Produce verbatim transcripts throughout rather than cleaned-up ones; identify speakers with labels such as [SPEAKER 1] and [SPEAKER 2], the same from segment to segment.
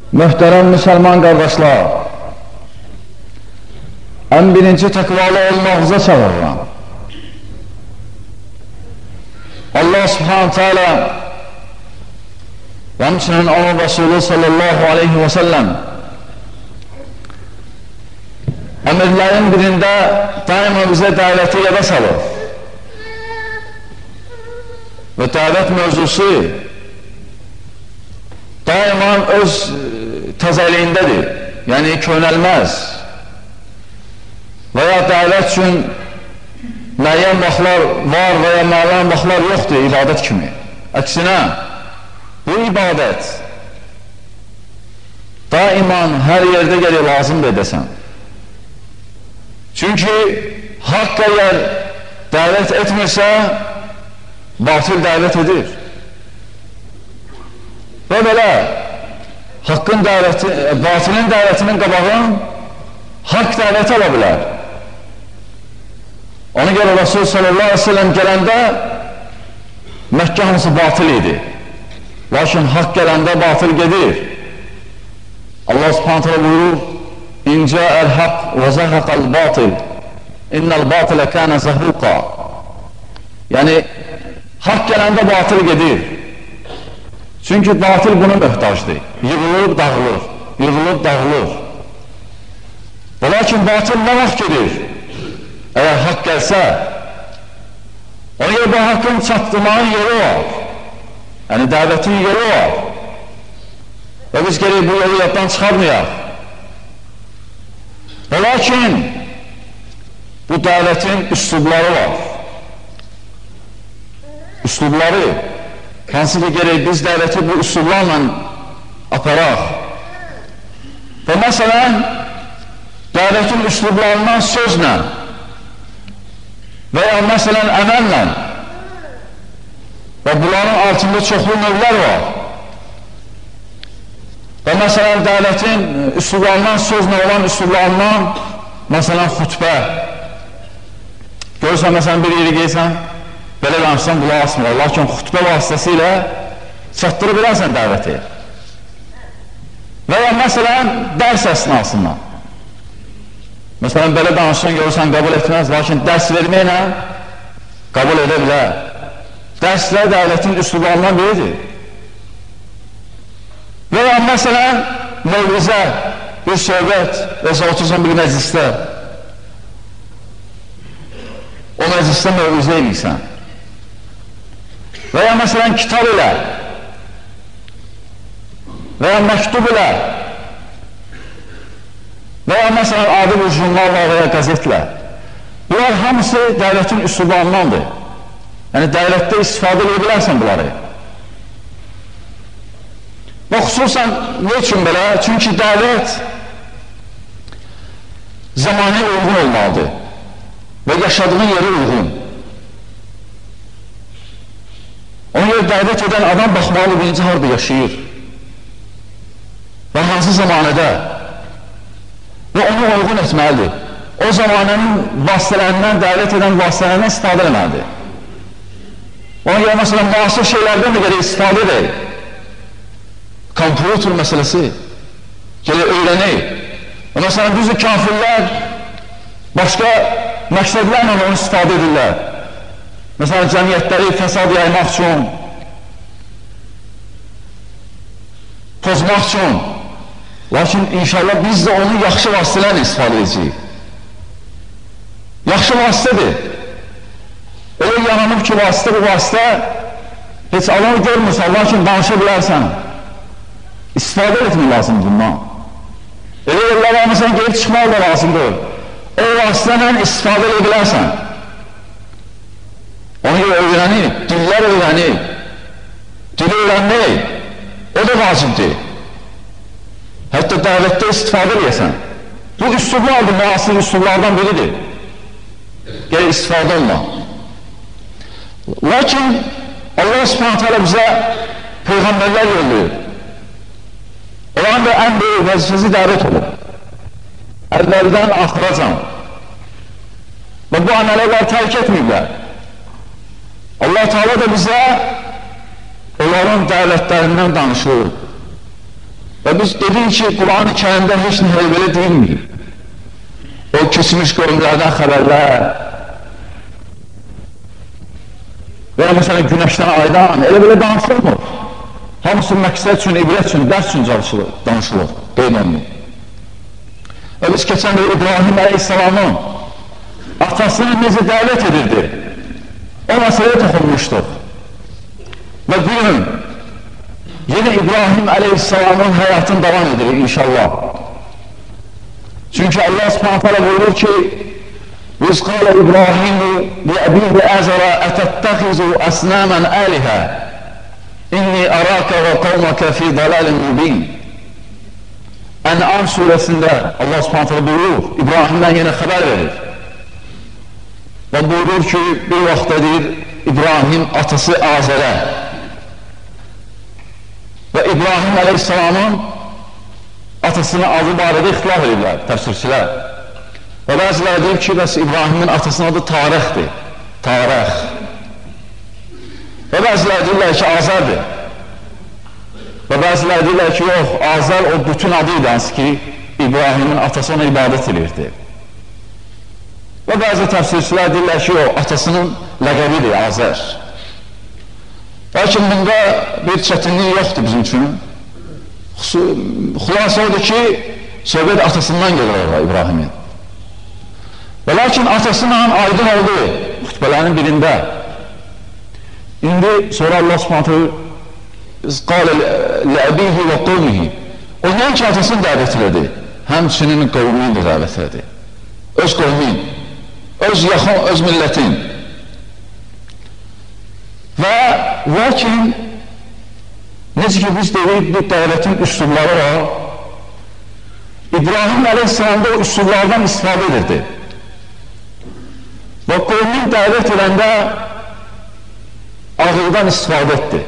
[SPEAKER 1] Möhtərəm müsəlman qardaşlar, ən birinci təqvalı olmağıza çağırıram. Allah subhanahu teala və həmçinin onun Resulü sallallahu aleyhi və səlləm əmirlərin birində daima bizə dəvəti yerə salır. Və dəvət mövzusu daima öz təzəliyindədir, yəni könəlməz. Və ya dəvət üçün müəyyən vaxtlar var və ya müəyyən vaxtlar yoxdur ibadət kimi. Əksinə, bu ibadət daiman hər yerdə gəlir lazımdır edəsən. Çünki haqq əgər dəvət etmirsə, batil dəvət edir. Və belə, haqqın dəvəti, batilin dəvətinin qabağın haqq dəvəti ala bilər. Ona görə Resul sallallahu aleyhi ve sellem gələndə Məkkə hamısı batil idi. Lakin haqq gələndə batil gedir. Allah subhanahu teala buyurur: İn ca'al haqq və zahaqal batil innal batilə kana zahuqa. Yəni haqq gələndə batil gedir. Çünki batil buna möhtacdır. Yığılıb dağılır, yığılıb dağılır. Və lakin batil nə vaxt gedir? Əgər haqq gəlsə, ona görə bu haqqın çatdırmanın yeri var. Yəni dəvətin yeri var. Və biz gerək bu yolu yaddan çıxarmayaq. Və lakin bu dəvətin üslubları var. Üslubları, hansı ki gerək biz dəvəti bu üslublarla aparaq. Və məsələn, dəvətin üslublarından sözlə və ya məsələn əməllə və bunların altında çoxlu növlər var. Və məsələn dəvətin üslublarından sözlə olan üslublarından məsələn xütbə. Görürsən, məsələn bir yeri geysən, belə danışsan qulaq asmır. Lakin xütbə vasitəsilə çatdırı bilərsən dəvəti. Və ya məsələn dərs əsnasından. Məsələn, belə danışsan görürsən, qəbul etməz, lakin dərs verməklə qəbul edə bilər. Dərslər dəvətin üslublarından biridir. Və ya məsələn, mövlizə, bir söhbət, və sən otursan bir məclisdə, o məclisdə mövlizə eləyirsən. Və ya məsələn, kitab ilə, və ya məktub ilə, və ya məsələn, adi bir jurnalla və ya qəzetlə. Bunlar hamısı dəvətin üslublarındandır. Yəni, dəvətdə istifadə edə bilərsən bunları. Və xüsusən, ne üçün belə? Çünki dəvət zamanı uyğun olmalıdır və yaşadığın yeri uyğun. Ona görə dəvət edən adam baxmalı birinci harada yaşayır və hansı zamanədə və onu uyğun etməlidir. O zamanənin vasitələrindən, dəvət edən vasitələrindən istifadə etməlidir. Ona görə, məsələn, müasir şeylərdən də gələk istifadə edək. Kompüter məsələsi gələk öyrənək. Və məsələn, düzdür, kafirlər başqa məqsədlərlə onu istifadə edirlər. Məsələn, cəmiyyətləri fəsad yaymaq üçün, pozmaq üçün. Lakin inşallah biz də onu yaxşı vasitələrlə istifadə edəcəyik. Yaxşı vasitədir. Elə yanılıb ki, vasitə bu vasitə heç Allah görmürsən, lakin danışa bilərsən. İstifadə etmək lazımdır bundan. Elə yerlər almışsan, gelib çıxmaq da lazımdır. O vasitələ istifadə edə bilərsən. Ona görə öyrənib, dillər öyrənib, dili öyrənmək, o da vacibdir. Hətta dəvətdə istifadə edəsən. Bu üslublardır, müasir üslublardan biridir. Gələ istifadə olma. Lakin Allah subhanahu teala bizə peyğəmbərlər yollayır. Onların da ən böyük vəzifəsi dəvət olur. Əllərdən axıracan. Və bu əməllər tərk etməyiblər. Allah Teala da bizə onların dəvətlərindən danışır. Və biz dedik ki, Quran-ı Kərimdə heç nə belə deyilmir. O keçmiş qövmlərdən xəbərlər və ya məsələn günəşdən, aydan elə belə danışılmır. Hamısı məqsəd üçün, ibrət üçün, dərs üçün danışılır, qeyd olunur. Və biz keçən də İbrahim əleyhissalamın atasını necə dəvət edirdi, o məsələyə toxunmuşduq. Və bugün yine İbrahim əleyhissalamın həyatını davam edirik inşallah. Çünki Allah subhanahu teala buyurur ki, "Biz qala İbrahimu li abihi Azara atattakhizu asnaman aliha inni araka ve qavmaka fi dalalin mubin." En'am suresinde Allah subhanahu teala buyurur, İbrahim'den yine haber verir. Ve buyurur ki, bir vaxtdadır İbrahim atası Azərə və İbrahim əleyhissalamın atasının adı barədə ixtilaf edirlər, təfsirçilər. Və bəziləri deyir ki, bəs İbrahimin atasının adı Tarəxdir, Tarəx. Və bəziləri deyirlər ki, Azərdir. Və bəziləri deyirlər ki, yox, Azər o bütün adıydı, hansı ki, İbrahimin atası ona ibadət edirdi. Və bəzi təfsirçilər deyirlər ki, o atasının ləqəbidir, Azər. Lakin bunda bir çətinlik yoxdur bizim üçün. Xülasə odur ki, söhbət atasından gelir İbrahimin. Və lakin atasından aydın oldu xütbələrin birində. İndi sonra Allah subhanahu qala ləbihi və qavmihi. O nəyin ki atasını dəvət elədi, həmçinin qavmini də dəvət elədi. Öz qavmin, öz yaxın, öz millətin. Və lakin necə ki biz deyirik, bu dəvətin üsulları var. İbrahim əleyhissalamda o üsullardan istifadə edirdi. Və qavmin dəvət edəndə ağıldan istifadə etdi.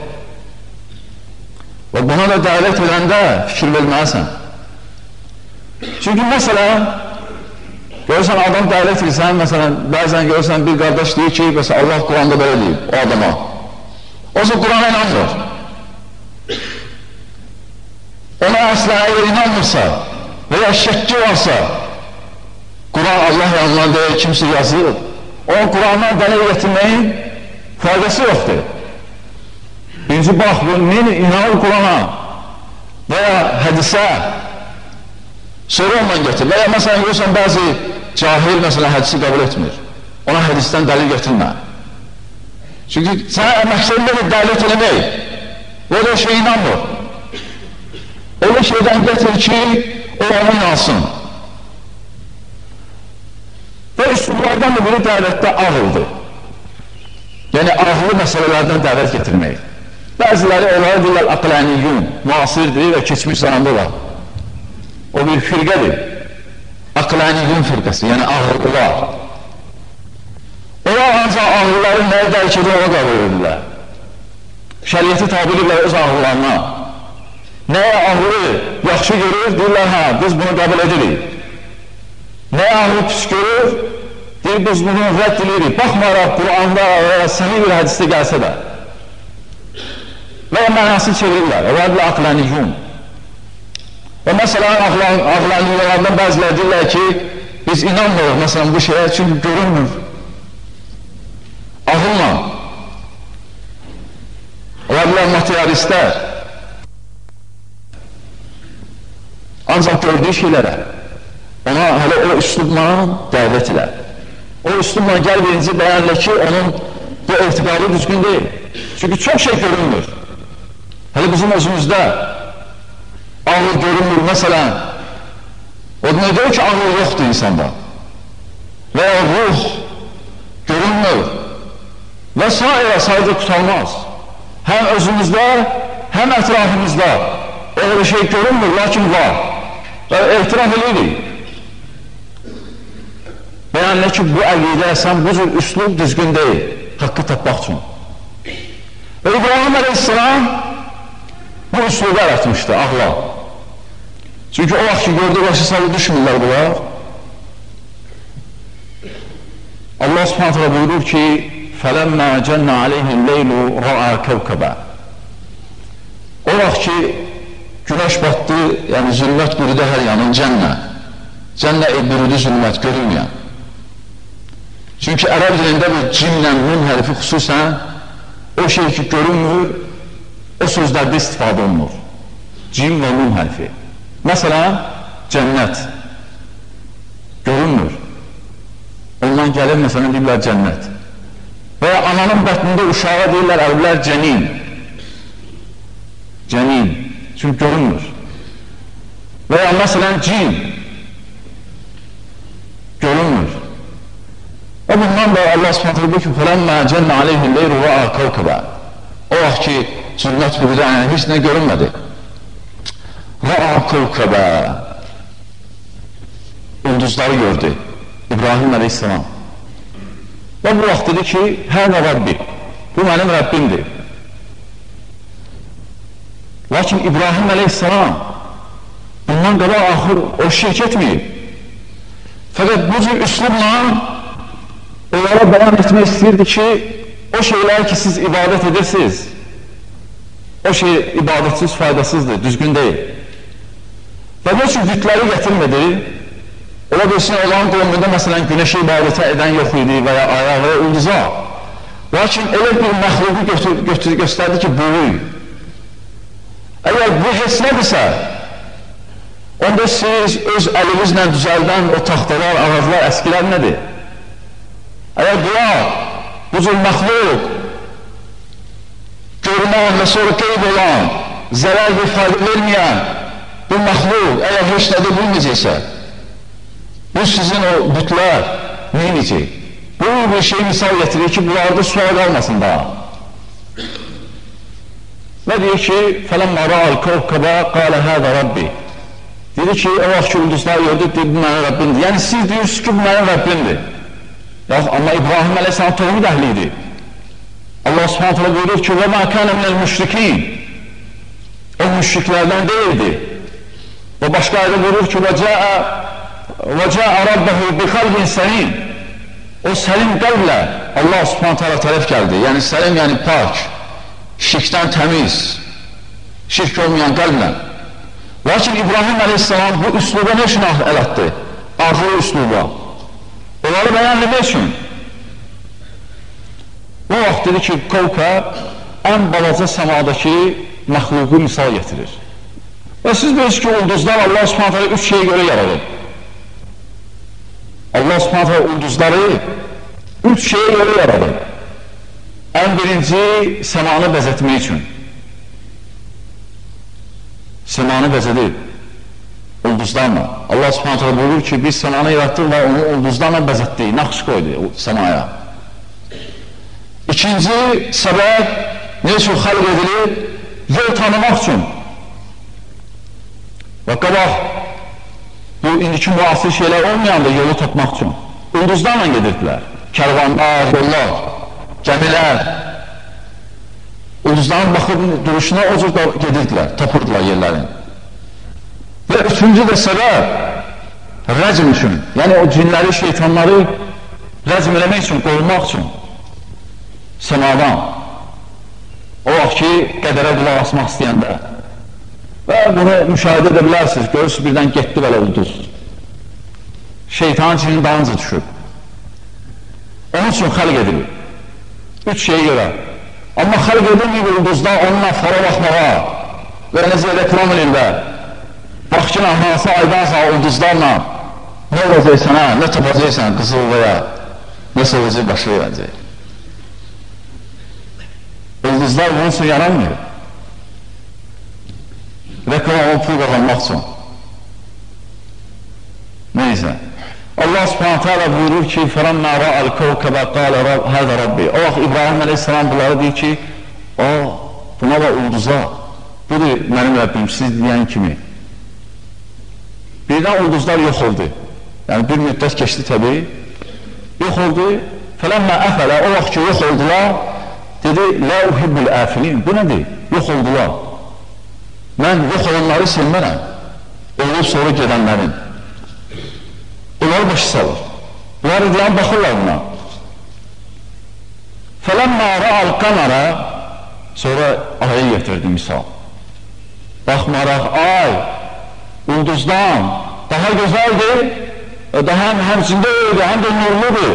[SPEAKER 1] Və buna da dəvət edəndə fikir verməlisən. Çünki məsələn, görürsən adam dəvət edirsən, məsələn, bəzən görürsən bir qardaş deyir ki, məsələn, Allah Quranda belə deyib o adama. O zaman Qurana inanmır. Ona əslə əgər inanmırsa və ya şəkki varsa, Quran Allah yanından deyir, kimsə yazır, onun Qurandan dəlil getirməyin faydası yoxdur. Birinci bax, inanır Qurana və ya hədisə sonra ondan getir. Və ya məsələn, görürsən, bəzi cahil məsələn hədisi qəbul etmir. Ona hədisdən dəlil getirmə. Çünki sənə məqsədində dəlil eləmək və o şey inanmır. Öyle şeyden getir ki o ona inansın. Ve üsluplardan da biri dəvətdə ağıldır. Yəni ağıllı məsələlərdən dəvət getirmək. Bəziləri onları deyirlər aqlaniyyun, müasirdir və keçmiş zamanda da. O bir firqədir. Aqlaniyyun firqəsi, yəni ağıllılar. Onlar ancaq ağılların nəyə dərk edir, ona qəbul edirlər. Şəriyyəti tabi edirlər öz ağıllarına. Nəyə ağlı yaxşı görür, deyirlər, hə, biz bunu qəbul edirik. Nəyə ağlı pis görür, deyir, biz bunu rədd edirik. Baxmaraq, Quranda və səhih bir hədisdə gəlsə də. Və mənasını çevirirlər, əvvəllə aqlaniyyun. Və məsələn, aqlaniyyunlardan bəziləri deyirlər ki, biz inanmırıq, məsələn, bu şeyə çünki görünmür. Ağılla. Əvvəllər materialistlər. Ancaq gördüyü şeylərə, ona hələ o üslubla dəvət edər. O üslubla gəl birinci bəyənlə ki, onun bu etiqadı düzgün deyil. Çünki çox şey görünmür. Hələ bizim özümüzdə ağır görünmür, məsələn, o nə deyir ki, ağır yoxdur insanda və ya ruh görünmür və s. sayda tutalmaz. Həm özümüzdə, həm ətrafımızda öyle şey görünmür, lakin var. Və ehtiraf edirik. Bəyənlə ki, bu əqidə, sən bu cür üslub düzgün deyil, haqqı tapmaq üçün. Və İbrahim əleyhissalam bu üslubu yaratmışdı, ağla. Çünki o vaxt ki, gördüğü başı salı düşmürlər bunlar. Allah subhanahu teala buyurur ki, فَلَمَّا جَنَّ عَلَيْهِ اللَّيْلُ رَعَى كَوْكَبًا. O vaxt ki, Güneş battı, yəni zülmət bürüdü hər yanın cənnə. Cənnə bürüdü zülmət, görünməyən. Çünki ərəb dilində bu cimlə nun hərfi xüsusən o şey ki görünmür, o sözlərdə istifadə olunur. Cim və nun hərfi. Məsələn, cənnət görünmür. Ondan gəlir, məsələn, deyirlər cənnət. Və ya ananın bətnində uşağa deyirlər ərəblər cənin. Cənin. Çünki görünmür. Və ya məsələn, cin. Görünmür. Və bundan da Allah subhanətlə buyur ki, فَلَمَّا جَنَّ عَلَيْهِ اللَّيْلُ وَاَا كَوْكَبًا. O vaxt ki, zülmət bürüdə, yəni heç nə görünmədi. وَاَا كَوْكَبًا. Ulduzları gördü. İbrahim əleyhissalam. Və bu vaxt dedi ki, hələ Rabbi, bu mənim Rəbbimdir. Lakin İbrahim əleyhissalam bundan qabaq axır o şirk etməyib. Fəqət bu cür üslubla onlara bəyan etmək istəyirdi ki, o şeylər ki, siz ibadət edirsiniz, o şey ibadətsiz, faydasızdır, düzgün deyil. Və bu cür bütləri gətirmədi. Ola bilsin, olan qovmunda məsələn günəşi ibadətə edən yox idi və ya ayağı və ulduza. Lakin elə bir məxluqu götür, götür, göstərdi ki, böyük. Əgər bu heç nədirsə, onda siz öz əlinizlə düzəldən o taxtalar, ağaclar, əskilər nədir? Əgər bunlar, bu cür məxluq, görünən və sonra qeyb olan, zərər və fayda verməyən bu məxluq, əgər heç nədir bilməyəcəksə, bu sizin o bütlər neyəcək? Bu bir şey misal getirir ki, bunlarda sual qalmasın daha. Və deyir ki, فَلَمَّا رَعَ الْكَوْكَبَ قَالَ هَذَا رَبِّ. Dedi ki, o vaxt ki, ulduzlar gördü, deyir, bu mənim Rəbbimdir. Yəni, siz deyirsiniz ki, bu mənim Rəbbimdir. Amma İbrahim əleyhissalam toğru dəhliydi. Allah subhanətlə buyurur ki, وَمَا كَانَ مِنَ الْمُشْرِكِينَ. O müşriklərdən deyildi. Və başqa ayda buyurur ki, وَجَاءَ رَبَّهُ بِقَلْبٍ سَلِيمٍ. O səlim qəlblə Allah subhanətlə tərəf gəldi. Yəni, səlim, yəni pak, şirkdən təmiz, şirk olmayan qəlblə. Lakin İbrahim əleyhissalam bu üsluba nə üçün əl atdı? Ağır üsluba. Onları bəyanlamaq üçün. Bu vaxt dedi ki, Kavkab ən balaca səmadakı məxluqu misal getirir. Və siz bilirsiniz ki, ulduzlar Allah subhanətlə üç şeyə görə yaradır. Allah subhanətlə ulduzları üç şeyə görə yaradır. Ən birinci, səmanı bəzətmək üçün. Səmanı bəzədir ulduzlarla. Allah subhanətlə buyurur ki, biz səmanı yaratdıq və onu ulduzlarla bəzətdik, naxş qoydu səmaya. İkinci səbəb, nə üçün xalq edilir? Yol tanımaq üçün. Və qabaq, bu indiki müasir şeylər olmayan da yolu tapmaq üçün. Ulduzlarla gedirdilər. Kərvanlar, yollar, gəmilər. Ulduzların baxıb duruşuna o cür gedirdilər, tapırdılar yerlərin. Və üçüncü də səbəb, rəcm üçün. Yəni o cinləri, şeytanları rəcm eləmək üçün, qoyulmaq üçün. Səmadan. O vaxt ki, qədərə qulaq asmaq istəyəndə. Və bunu müşahidə edə bilərsiniz, görürsünüz, birdən getdi belə ulduz. Şeytanın içinin dalınca düşüb. Onun üçün xəlq edilir. Üç şeyə görə. Amma xəlq edilməyib ulduzdan onunla fara baxmağa və necə reklam edirlər. Bax ki, hansı aydan sonra ulduzlarla nə olacaqsan, hə, nə tapacaqsan qızıl və ya nəsə olacaq, başa verəcək. Ulduzlar bunun üçün yaranmıyor. Reklam olup pul kazanmaq üçün. Neyse. Allah subhanahu teala buyurur ki فَرَمَّا رَعَ الْكَوْكَبَ قَالَ هَذَا رَبِّي. O vaxt İbrahim aleyhisselam bunları deyir ki, o, buna da ulduza, budur mənim Rəbbim, siz deyən kimi. Birdən ulduzlar yox oldu. Yəni bir müddət keçdi təbii. Yox oldu. فَلَمَّا أَفَلَ. O vaxt ki yox oldular, dedi, لَا اُحِبُّ الْآفِلِينَ. Bu nədir? Yox oldular. Mən yox olanları silmərəm. Olub sonra gedənlərin. Onları başı salır. Bunlar edən baxırlar buna. فَلَمَّا رَعَ الْقَمَرَ. Sonra ayı getirdi misal. baxmaraq ay, ulduzdan daha gözəldir, daha həm həmçində öydü, həm də nurludur.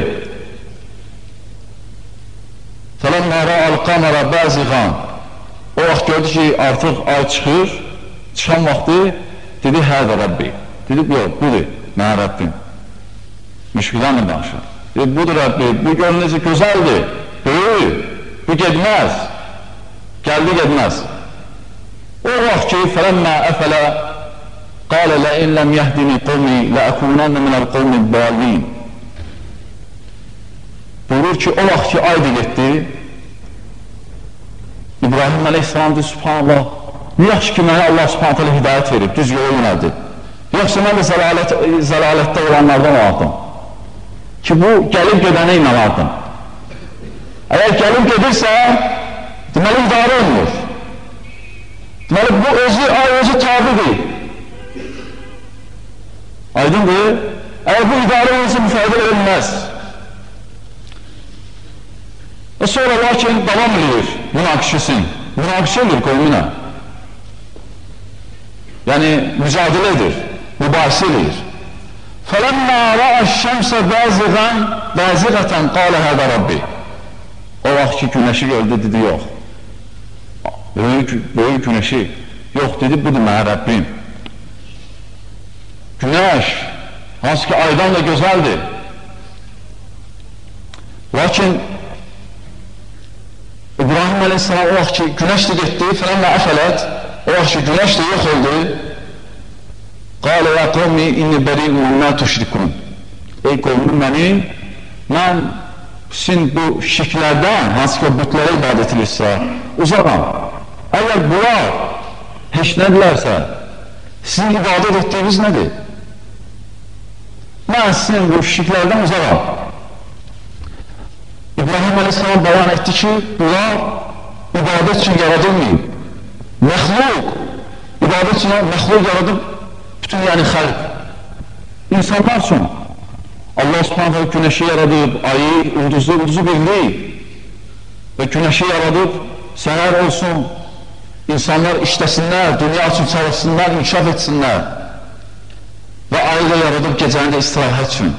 [SPEAKER 1] فَلَمَّا رَأَى الْقَمَرَ بَازِغًا O vaxt gördü ki, artıq ay çıxır, çıxan vaxtı dedi, hədə Rəbbi. Dedi, yox, budur, mənə Rəbbim. Müşkilanla danışır. Dedi, budur Rəbbi, bu gönül necə gözəldir, böyük, bu gedməz, gəldi gedməz. O vaxt ki, فَلَمَّا أَفَلَ قَالَ لَاِنْ لَمْ يَهْدِنِ قَوْمِي لَأَكُونَنَّ مِنَ الْقَوْمِ الضَّالِّينَ Buyurur ki, o vaxt ki, aydı getdi, İbrahim Aleyhisselam deyir, Subhanallah, ne yaxşı ki, mənə Allah Subhanət hələ hidayət verib, düz yola yönəldi. Yoxsa mən də zəlalət, zəlalətdə olanlardan olardım. Ki, bu gəlib gedənə inanardım. Əgər gəlib gedirsə, deməli, idarə olunur. Deməli, bu özü, ay özü tabidir. Aydındır, əgər bu idarə olunsa, müfədə verilməz. Və sonra lakin davam edir münaqişəsin, münaqişə edir qovmuna. Yəni, mücadilə edir, mübahisə edir. فَلَمَّا رَأَ الشَّمْسَ بَازِغًا بَازِغَةً قَالَ هَذَا رَبِّ O vaxt ki, günəşi gördü, dedi, yox. Böyük, böyük günəşi, yox, dedi, budur mənə Rəbbim. Günəş, hansı ki, aydan da gözəldir. Lakin, İbrahim Aleyhisselam o vaxt ki, günəş də getdi, fələmmə əfələt, o vaxt ki, günəş də yox oldu, qalə ya qovmi inni bəri'un mimma tuşrikun Ey qovmi mənim, mən sizin bu şirklərdən, hansı ki, o bütlərə ibadət edirsə, uzaqam. Əgər bunlar heç nədirlərsə, sizin ibadət etdiyiniz nədir? Mən sizin bu şirklərdən uzaqam. İbrahim Aleyhisselam bəyan etdi ki, bunlar ibadət üçün yaradılmayıb. Məxluq, ibadət üçün məxluq yaradıb, bütün yəni xəlq. İnsanlar üçün Allah Subhanahu günəşi yaradıb, ayı, ulduzu, ulduzu birlik və günəşi yaradıb, səhər olsun, insanlar işləsinlər, dünya üçün çalışsınlar, inkişaf etsinlər və ayı da yaradıb gecəni də istirahət üçün.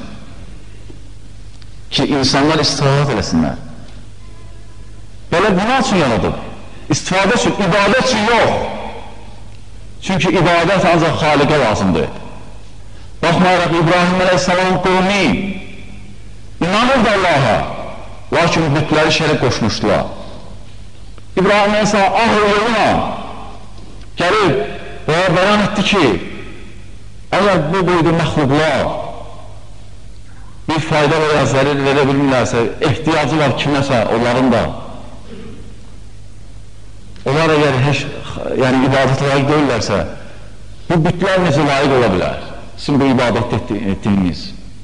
[SPEAKER 1] Ki, insanlar istirahət eləsinlər. Belə buna üçün yaradıb. İstifadə üçün, ibadət üçün yox. Çünki ibadət ancaq xaliqə lazımdır. Baxmayaraq, İbrahim Aleyhisselam qovmi inanırdı Allaha, lakin bütləri şərək qoşmuşdular. İbrahim Aleyhisselam ahır yoluna gəlib və bəyan etdi ki, əgər bu boyda məxluqlar bir fayda və ya zərir verə bilmirlərsə, ehtiyacı var kiməsə, onların da. Onlar əgər heç, yəni ibadət layiq deyirlərsə, bu bütlər necə layiq ola bilər? Sizin bu ibadət etdiyiniz.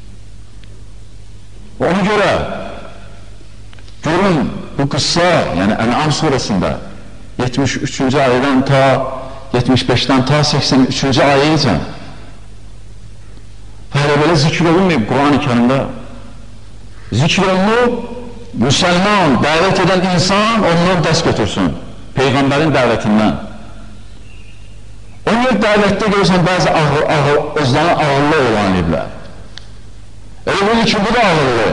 [SPEAKER 1] Ona görə, görün, bu qıssa, yəni Ən'am surəsində yetmiş üçüncü ayədən ta yetmiş beşdən ta səksən üçüncü ayəyəcən hələ belə zikr olunmayıb Quran-ı Kərimdə. Zikr olunub, müsəlman, dəvət edən insan ondan dəst götürsün, Peyğəmbərin dəvətindən. Onun dəvətdə görürsən, bəzi ağır, ağır, özlərini ağırlı olan ediblər. Elə bilir ki, bu da ağırlı.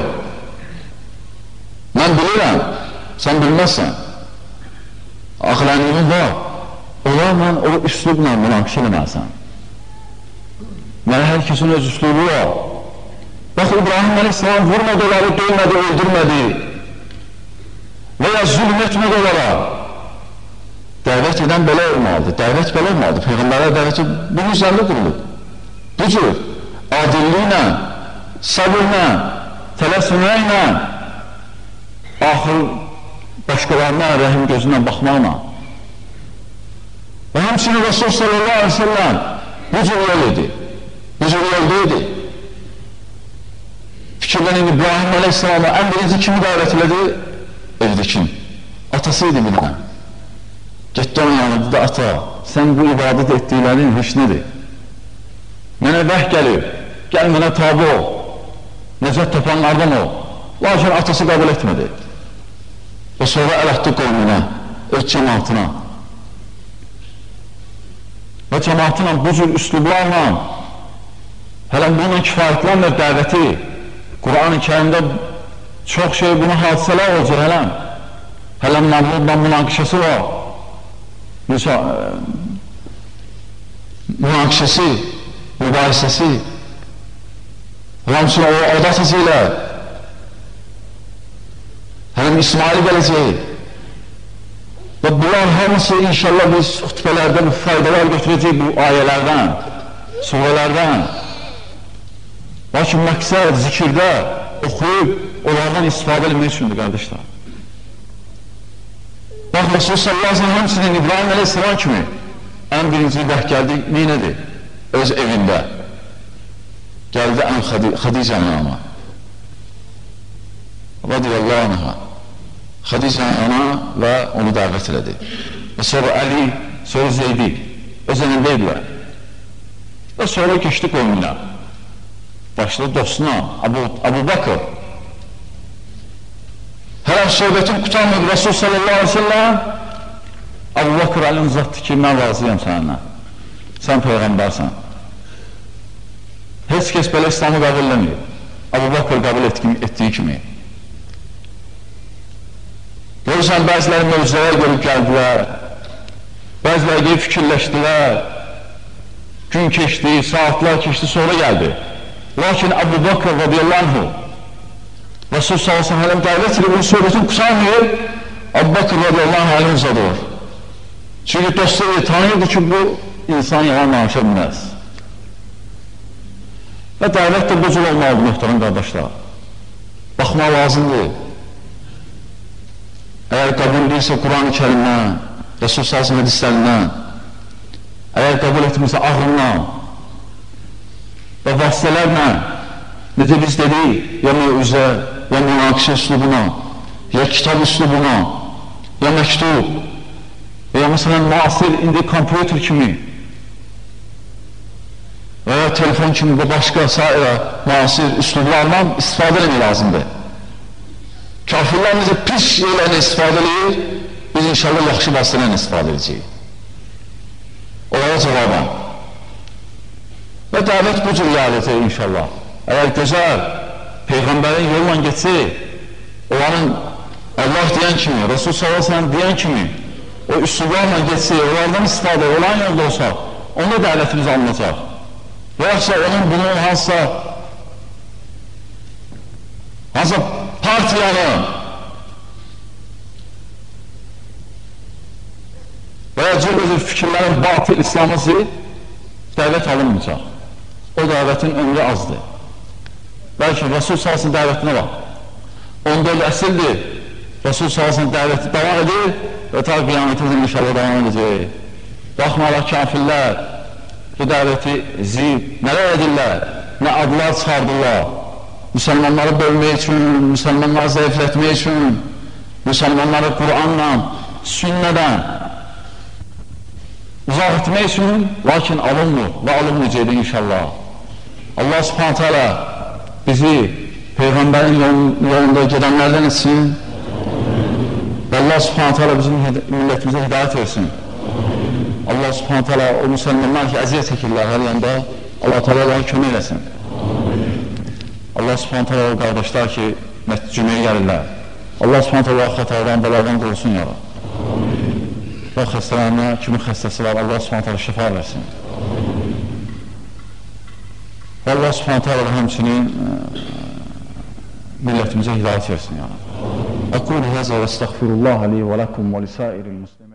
[SPEAKER 1] Mən bilirəm, sən bilməzsən. Axilənliyin var. Onlarla o üslubla münaqişə eləməlisən. Yəni, hər kəsin öz üslubu var. Bax, İbrahim Aleyhisselam vurmadı onları, döymədi, öldürmədi və ya zülm etmədi onlara. Dəvət edən belə olmalıdır, dəvət belə olmalıdır. Peyğəmbərlər dəvəti bunun üzərində qurulub. Bu cür, adilliklə, səbirlə, tələsməklə, axır başqalarına rəhim gözündən baxmaqla. Və həmçinin Rasul sallallahu aleyhi ve sellem bu cür yol idi. Bu cür yolda idi. Fikirlənin İbrahim Aleyhisselam'a ən birinci kimi dəvət elədi? Evdikin. Atası idi bilən. Getdi onun yanında da, ata, sən bu ibadət etdiklərin heç nədir? Mənə vəh gəlib, gəl mənə tabi ol, necət tapanlardan ol. Lakin atası qəbul etmədi. Və sonra əl atdı qoluna, öz cəmatına. və cəmaatla bu cür üslublarla hələ bununla kifayətlənmir dəvəti. Quran-ı Kərimdə çox şey buna hadisələr olacaq hələm. Hələm Namrudla münaqişəsi var. Münaqişəsi, mübahisəsi. Ramsın o adasası ilə hələm İsmail gələcək. Və bunlar hamısı inşallah biz xütbələrdə bu faydalar götürəcək bu ayələrdən, surələrdən. Lakin məqsəd zikirdə oxuyub, onlardan istifadə etmək üçündür, qardaşlar. Bax, Rasul sallallahu aleyhi ve sellem həmçinin İbrahim aleyhisselam kimi ən birinci dəh gəldi, neynədir? Öz evində. Gəldi ən Xadicənin ana. Radiyallahu anha. Xadicənin ana və onu dəvət elədi. Və sonra Əli, sonra Zeydi. Öz əlindəydilər. Və sonra keçdi qovmuna. Başladı dostuna, Abu, Abu Bakır. Hər söhbətin qutarmadı Rasul sallallahu aleyhi ve sellem Abu Bakır əlini uzatdı ki, mən razıyam səninlə. Sən Peyğəmbərsən. Heç kəs belə İslamı qəbul eləməyib. Abu Bakır qəbul etdiyi kimi. Görürsən, bəziləri mövzulara görüb gəldilər, bəziləri gelib fikirləşdilər, gün keçdi, saatlar keçdi, sonra gəldi. Lakin Abu Bakır radiyallahu anhu Rasul sallallahu aleyhi ve sellem dəvət edib, onun söhbətin qısalmıyor, Abu Bakır radiyallahu anhu əlini uzadır. Çünki dostları tanıyırdı ki, bu insan yalan danışa bilməz. Və dəvət də bu cür olmalıdır, möhtərəm qardaşlar. Baxmaq lazımdır. Əgər qəbul edirsə Quran-ı Kərimdən, Rasul sallallahu aleyhi ve sellem hədislərindən, əgər qəbul etmirsə ağrından və vasitələrlə, necə biz dedik, ya mövzə, ya münaqişə üslubuna, ya kitab üslubuna, ya məktub, ya məsələn müasir, indi kompüter kimi və ya telefon kimi və başqa sairə müasir üslublarla istifadə etmək lazımdır. Kafirlər necə pis şeylərlə istifadə edir, biz inşallah yaxşı vasitələrlə istifadə edəcəyik. Onlara cavabən. Və dəvət bu cür yalətə inşallah. Əgər gözəl, Peyğəmbərin yolla geçsə, onların Allah deyən kimi, Rasul sallallahu aleyhi ve sellem deyən kimi, o üsullarla geçsə, onlardan istifadə olan yolda olsa, onda dəvətimiz alınacaq. Və yaxşı, onun bunun hansısa hansısa partiyanın və ya cür-cür fikirlərin batıl İslamısı dəvət alınmayacaq. O dəvətin ömrü azdır. Bəlkə Rasul sallallahu aleyhi ve sellem dəvətinə bax. on dörd əsildir. Rasul sallallahu aleyhi ve sellem dəvəti devam edir və ta qiyamətimiz inşallah devam edəcək. Baxmalar kafirlər bu dəvəti zib, nələr edirlər, nə adlar çıxardırlar. Müsəlmanları bölmək üçün, müsəlmanları zəiflətmək üçün, müsəlmanları Quranla, sünnədən uzaq etmək üçün, lakin alınmır və alınmayacaqdır inşallah. Allah subhanət hələ bizi Peyğəmbərin yolunda gedənlərdən etsin və Allah subhanət hələ bizim millətimizə hidayət versin. Allah subhanət hələ o müsəlmanlar ki, əziyyət çəkirlər hər yanda, Allah təala onlara kömək eləsin. Allah subhanət hələ o qardaşlar ki, cümləyə gəlirlər. Allah subhanət hələ xətadan, bələrdən qorusun yara. Və xəstələrinə, kimin xəstəsi var, Allah subhanət hələ şəfa versin. Və Allah subhanət hələ həmçinin millətimizə hidayət versin. Aqulu həzə və estəğfirullah li və ləkum və lisəiril muslimin.